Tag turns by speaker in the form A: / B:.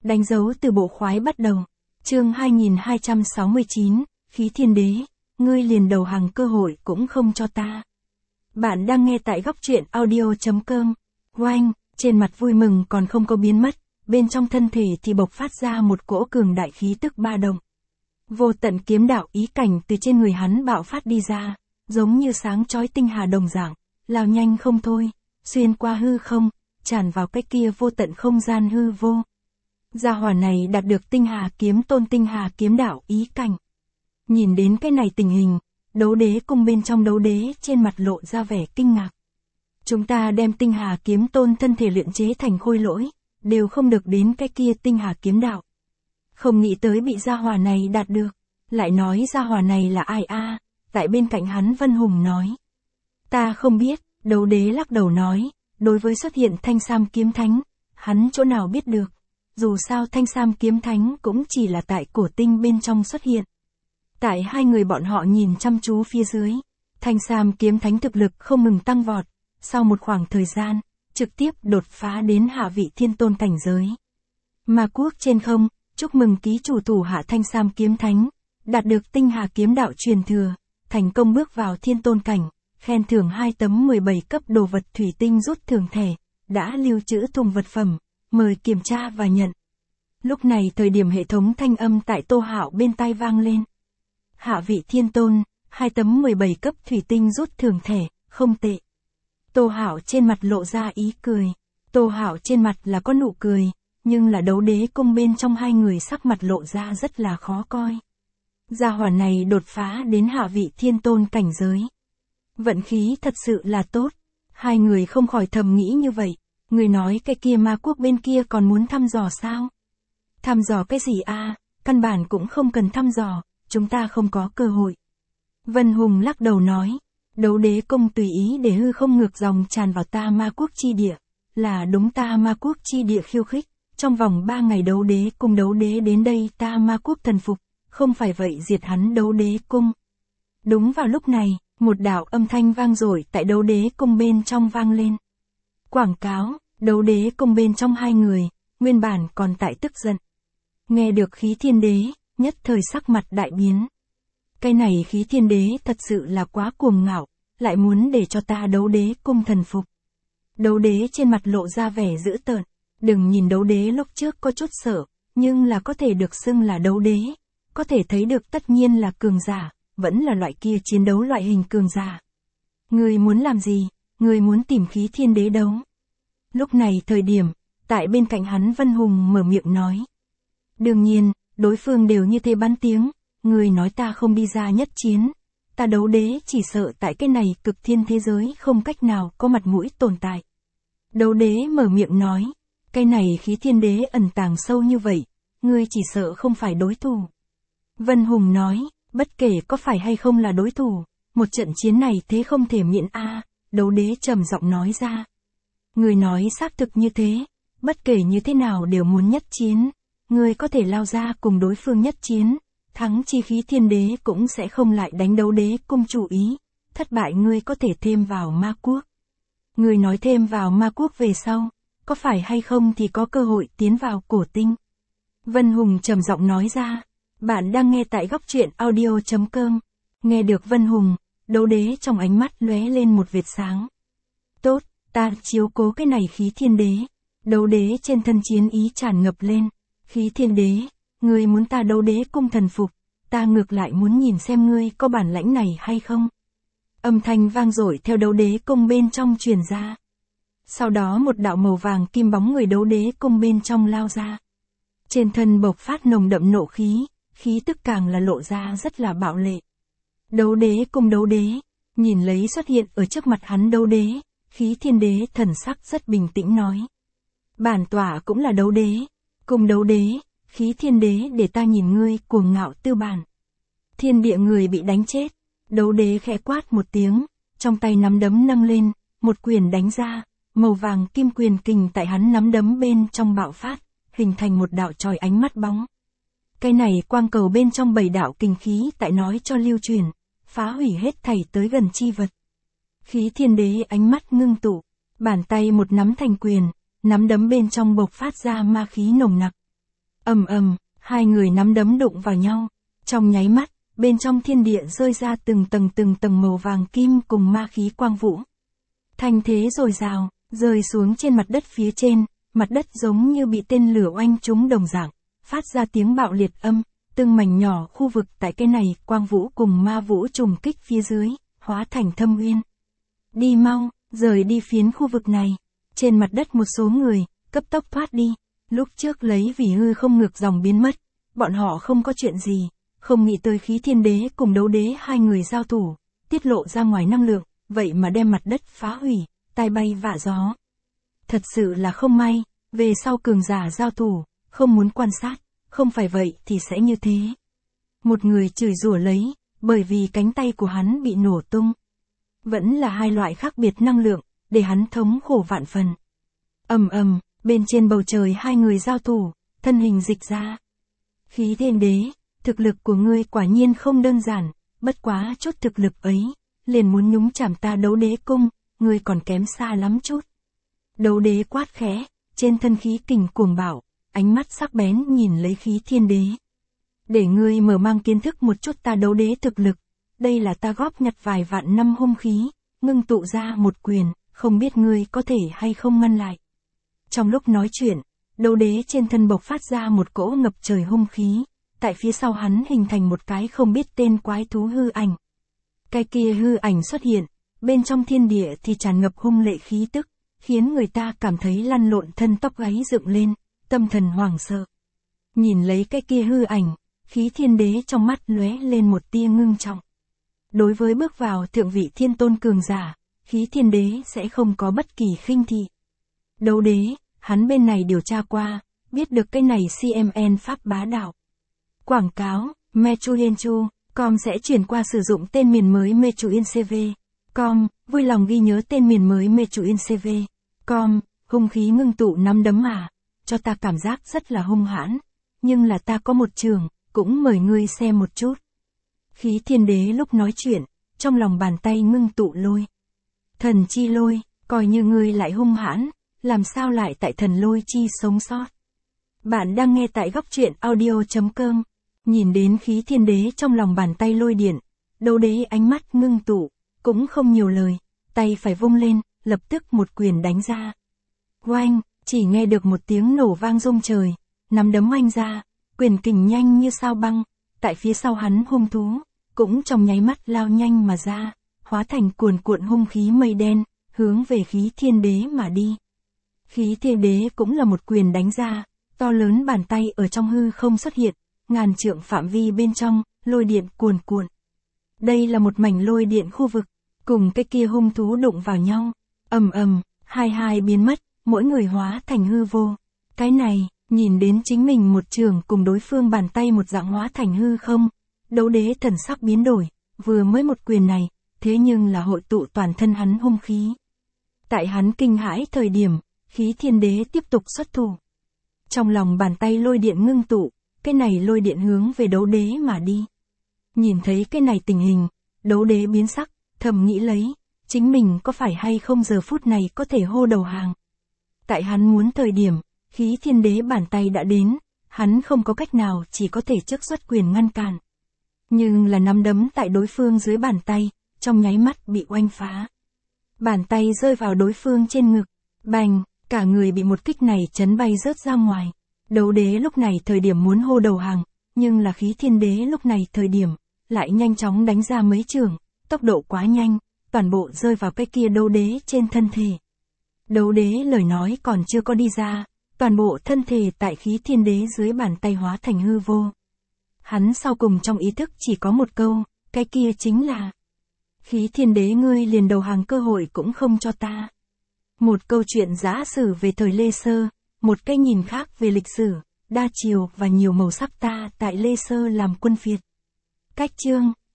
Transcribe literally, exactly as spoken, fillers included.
A: Đánh dấu từ bộ khoái bắt đầu. Chương hai nghìn hai trăm sáu mươi chín, Khí Thiên Đế, ngươi liền đầu hàng cơ hội cũng không cho ta. Bạn đang nghe tại góc truyện audio.com. Oanh, trên mặt vui mừng còn không có biến mất, bên trong thân thể thì bộc phát ra một cỗ cường đại khí tức ba động. Vô tận kiếm đạo ý cảnh từ trên người hắn bạo phát đi ra, giống như sáng chói tinh hà đồng dạng, lao nhanh không thôi, xuyên qua hư không, tràn vào cái kia vô tận không gian hư vô. Gia hỏa này đạt được tinh hà kiếm tôn tinh hà kiếm đạo ý cảnh. Nhìn đến cái này tình hình, đấu đế cung bên trong đấu đế trên mặt lộ ra vẻ kinh ngạc. Chúng ta đem tinh hà kiếm tôn thân thể luyện chế thành khôi lỗi, đều không được đến cái kia tinh hà kiếm đạo. Không nghĩ tới bị gia hỏa này đạt được, lại nói gia hỏa này là ai a? À? Tại bên cạnh hắn Vân Hùng nói. Ta không biết, đấu đế lắc đầu nói, đối với xuất hiện Thanh Sam kiếm thánh, hắn chỗ nào biết được. Dù sao Thanh Sam kiếm thánh cũng chỉ là tại cổ tinh bên trong xuất hiện. Tại hai người bọn họ nhìn chăm chú phía dưới, Thanh Sam kiếm thánh thực lực không ngừng tăng vọt, sau một khoảng thời gian, trực tiếp đột phá đến hạ vị thiên tôn cảnh giới. Ma quốc trên không, chúc mừng ký chủ thủ hạ Thanh Sam kiếm thánh, đạt được tinh hà kiếm đạo truyền thừa, thành công bước vào thiên tôn cảnh, khen thưởng hai tấm mười bảy cấp đồ vật thủy tinh rút thưởng thẻ, đã lưu trữ thùng vật phẩm, mời kiểm tra và nhận. Lúc này thời điểm hệ thống thanh âm tại Tô Hạo bên tai vang lên. Hạ vị thiên tôn, hai tấm mười bảy cấp thủy tinh rút thưởng thẻ, không tệ. Tô Hạo trên mặt lộ ra ý cười. Tô Hạo trên mặt là có nụ cười, nhưng là đấu đế cung bên trong hai người sắc mặt lộ ra rất là khó coi. Gia hỏa này đột phá đến hạ vị thiên tôn cảnh giới. Vận khí thật sự là tốt. Hai người không khỏi thầm nghĩ như vậy. Người nói cái kia ma quốc bên kia còn muốn thăm dò sao? Thăm dò cái gì a? À? Căn bản cũng không cần thăm dò, chúng ta không có cơ hội. Vân Hùng lắc đầu nói, đấu đế cung tùy ý để hư không ngược dòng tràn vào ta ma quốc chi địa, là đúng ta ma quốc chi địa khiêu khích, trong vòng ba ngày đấu đế cung đấu đế đến đây ta ma quốc thần phục, không phải vậy diệt hắn đấu đế cung. Đúng vào lúc này, một đạo âm thanh vang dội tại đấu đế cung bên trong vang lên. Quảng cáo, đấu đế cung bên trong hai người, nguyên bản còn tại tức giận. Nghe được Khí Thiên Đế, nhất thời sắc mặt đại biến. Cái này Khí Thiên Đế thật sự là quá cuồng ngạo, lại muốn để cho ta đấu đế cung thần phục. Đấu đế trên mặt lộ ra vẻ dữ tợn, đừng nhìn đấu đế lúc trước có chút sợ, nhưng là có thể được xưng là đấu đế, có thể thấy được tất nhiên là cường giả, vẫn là loại kia chiến đấu loại hình cường giả. Người muốn làm gì, người muốn tìm Khí Thiên Đế đấu. Lúc này thời điểm, tại bên cạnh hắn Vân Hùng mở miệng nói. Đương nhiên, đối phương đều như thế bắn tiếng, người nói ta không đi ra nhất chiến, ta đấu đế chỉ sợ tại cái này cực thiên thế giới không cách nào có mặt mũi tồn tại. Đấu đế mở miệng nói, cái này Khí Thiên Đế ẩn tàng sâu như vậy, ngươi chỉ sợ không phải đối thủ. Vân Hùng nói, bất kể có phải hay không là đối thủ, một trận chiến này thế không thể miễn a. À, đấu đế trầm giọng nói ra. Người nói xác thực như thế, bất kể như thế nào đều muốn nhất chiến, người có thể lao ra cùng đối phương nhất chiến, thắng chi Khí Thiên Đế cũng sẽ không lại đánh đấu đế cung chủ ý, thất bại ngươi có thể thêm vào ma quốc. Người nói thêm vào ma quốc về sau, có phải hay không thì có cơ hội tiến vào cổ tinh. Vân Hùng trầm giọng nói ra, bạn đang nghe tại góc truyện audio.com, nghe được Vân Hùng, đấu đế trong ánh mắt lóe lên một vệt sáng. Tốt, ta chiếu cố cái này Khí Thiên Đế. Đấu đế trên thân chiến ý tràn ngập lên. Khí Thiên Đế, ngươi muốn ta đấu đế cung thần phục, ta ngược lại muốn nhìn xem ngươi có bản lãnh này hay không. Âm thanh vang dội theo đấu đế cung bên trong truyền ra. Sau đó một đạo màu vàng kim bóng người đấu đế cung bên trong lao ra. Trên thân bộc phát nồng đậm nộ khí, khí tức càng là lộ ra rất là bạo lệ. Đấu đế cung đấu đế, nhìn lấy xuất hiện ở trước mặt hắn đấu đế, Khí Thiên Đế thần sắc rất bình tĩnh nói. Bản tỏa cũng là đấu đế, cùng đấu đế, Khí Thiên Đế để ta nhìn ngươi cuồng ngạo tư bản. Thiên địa người bị đánh chết, đấu đế khẽ quát một tiếng, trong tay nắm đấm nâng lên, một quyền đánh ra, màu vàng kim quyền kình tại hắn nắm đấm bên trong bạo phát, hình thành một đạo chòi ánh mắt bóng. Cái này quang cầu bên trong bảy đạo kình khí tại nói cho lưu truyền, phá hủy hết thảy tới gần chi vật. Khí Thiên Đế ánh mắt ngưng tụ, bàn tay một nắm thành quyền, nắm đấm bên trong bộc phát ra ma khí nồng nặc. ầm ầm, hai người nắm đấm đụng vào nhau. Trong nháy mắt, bên trong thiên địa rơi ra từng tầng từng tầng màu vàng kim cùng ma khí quang vũ. Thanh thế dồi dào, rơi xuống trên mặt đất phía trên, mặt đất giống như bị tên lửa oanh trúng đồng dạng, phát ra tiếng bạo liệt âm, từng mảnh nhỏ khu vực tại cái này quang vũ cùng ma vũ trùng kích phía dưới, hóa thành thâm uyên. Đi mau, rời đi phiến khu vực này. Trên mặt đất một số người, cấp tốc thoát đi, lúc trước lấy vì hư không ngược dòng biến mất, bọn họ không có chuyện gì, không nghĩ tới khí thiên đế cùng đấu đế hai người giao thủ, tiết lộ ra ngoài năng lượng, vậy mà đem mặt đất phá hủy, tai bay vạ gió. Thật sự là không may, về sau cường giả giao thủ, không muốn quan sát, không phải vậy thì sẽ như thế. Một người chửi rủa lấy, bởi vì cánh tay của hắn bị nổ tung. Vẫn là hai loại khác biệt năng lượng, để hắn thống khổ vạn phần. Ầm ầm, bên trên bầu trời hai người giao thủ, thân hình dịch ra. Khí thiên đế, thực lực của ngươi quả nhiên không đơn giản, bất quá chút thực lực ấy, liền muốn nhúng chạm ta đấu đế cung, ngươi còn kém xa lắm chút. Đấu đế quát khẽ, trên thân khí kình cuồng bạo, ánh mắt sắc bén nhìn lấy khí thiên đế. Để ngươi mở mang kiến thức một chút ta đấu đế thực lực, đây là ta góp nhặt vài vạn năm hung khí, ngưng tụ ra một quyền, không biết ngươi có thể hay không ngăn lại. Trong lúc nói chuyện, đấu đế trên thân bộc phát ra một cỗ ngập trời hung khí, tại phía sau hắn hình thành một cái không biết tên quái thú hư ảnh. Cái kia hư ảnh xuất hiện, bên trong thiên địa thì tràn ngập hung lệ khí tức, khiến người ta cảm thấy lăn lộn thân tóc gáy dựng lên, tâm thần hoảng sợ. Nhìn lấy cái kia hư ảnh, khí thiên đế trong mắt lóe lên một tia ngưng trọng. Đối với bước vào thượng vị thiên tôn cường giả, khí thiên đế sẽ không có bất kỳ khinh thị. Đấu đế, hắn bên này điều tra qua, biết được cái này xê em en pháp bá đạo. Quảng cáo, Mechuyenchu, com sẽ chuyển qua sử dụng tên miền mới Mechuyencv. Com, vui lòng ghi nhớ tên miền mới Mechuyencv. Com, hung khí ngưng tụ nắm đấm à, cho ta cảm giác rất là hung hãn, nhưng là ta có một trường, cũng mời ngươi xem một chút. Khí thiên đế lúc nói chuyện, trong lòng bàn tay ngưng tụ lôi. Thần chi lôi, coi như ngươi lại hung hãn, làm sao lại tại thần lôi chi sống sót. Bạn đang nghe tại góc truyện audio chấm com. Nhìn đến khí thiên đế trong lòng bàn tay lôi điện, đấu đế ánh mắt ngưng tụ, cũng không nhiều lời, tay phải vung lên, lập tức một quyền đánh ra. Oanh, chỉ nghe được một tiếng nổ vang rung trời, nắm đấm oanh ra, quyền kình nhanh như sao băng, tại phía sau hắn hung thú, cũng trong nháy mắt lao nhanh mà ra, hóa thành cuồn cuộn hung khí mây đen, hướng về khí thiên đế mà đi. Khí thiên đế cũng là một quyền đánh ra, to lớn bàn tay ở trong hư không xuất hiện, ngàn trượng phạm vi bên trong, lôi điện cuồn cuộn. Đây là một mảnh lôi điện khu vực, cùng cái kia hung thú đụng vào nhau, ầm ầm, hai hai biến mất, mỗi người hóa thành hư vô. Cái này, nhìn đến chính mình một trường cùng đối phương bàn tay một dạng hóa thành hư không, đấu đế thần sắc biến đổi, vừa mới một quyền này, thế nhưng là hội tụ toàn thân hắn hung khí. Tại hắn kinh hãi thời điểm, khí thiên đế tiếp tục xuất thủ. Trong lòng bàn tay lôi điện ngưng tụ, cái này lôi điện hướng về đấu đế mà đi. Nhìn thấy cái này tình hình, đấu đế biến sắc, thầm nghĩ lấy, chính mình có phải hay không giờ phút này có thể hô đầu hàng. Tại hắn muốn thời điểm, khí thiên đế bàn tay đã đến, hắn không có cách nào chỉ có thể trước xuất quyền ngăn cản. Nhưng là nắm đấm tại đối phương dưới bàn tay, trong nháy mắt bị oanh phá. Bàn tay rơi vào đối phương trên ngực, bành, cả người bị một kích này chấn bay rớt ra ngoài. Đấu đế lúc này thời điểm muốn hô đầu hàng, nhưng là khí thiên đế lúc này thời điểm, lại nhanh chóng đánh ra mấy trường, tốc độ quá nhanh, toàn bộ rơi vào cái kia đấu đế trên thân thể. Đấu đế lời nói còn chưa có đi ra, toàn bộ thân thể tại khí thiên đế dưới bàn tay hóa thành hư vô. Hắn sau cùng trong ý thức chỉ có một câu, cái kia chính là khí thiên đế ngươi liền đầu hàng cơ hội cũng không cho ta. Một câu chuyện giả sử về thời Lê Sơ, một cái nhìn khác về lịch sử, đa chiều và nhiều màu sắc ta tại Lê Sơ làm quân phiệt. Cách chương